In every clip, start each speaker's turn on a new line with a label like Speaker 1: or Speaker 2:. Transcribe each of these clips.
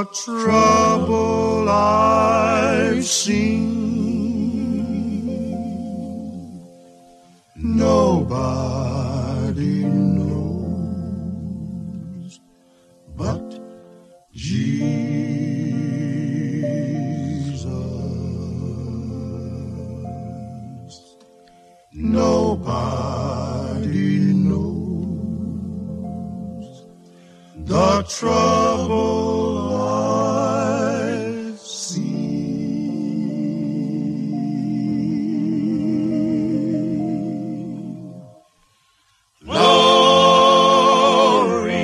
Speaker 1: the trouble I've seen. Nobody knows but Jesus. Nobody knows the trouble I've seen. Glory,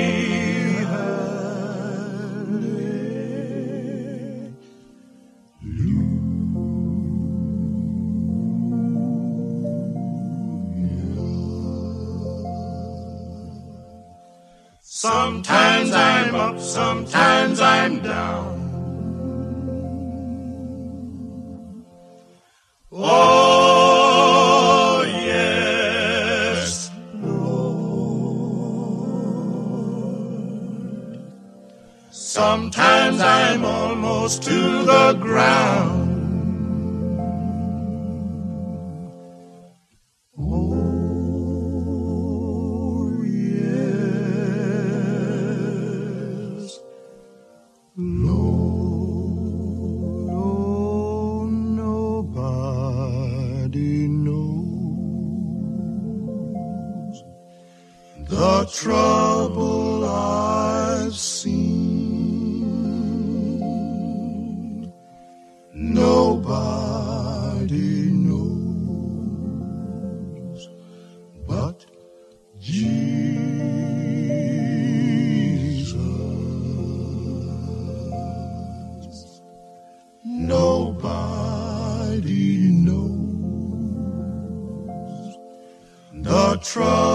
Speaker 1: sometimes I'm up, sometimes I'm down. Oh, yes, Lord. Sometimes I'm almost to the ground. Oh, yes, Lord. Oh, nobody knows the trouble I've seen. Nobody knows but Jesus. Nobody knows the trouble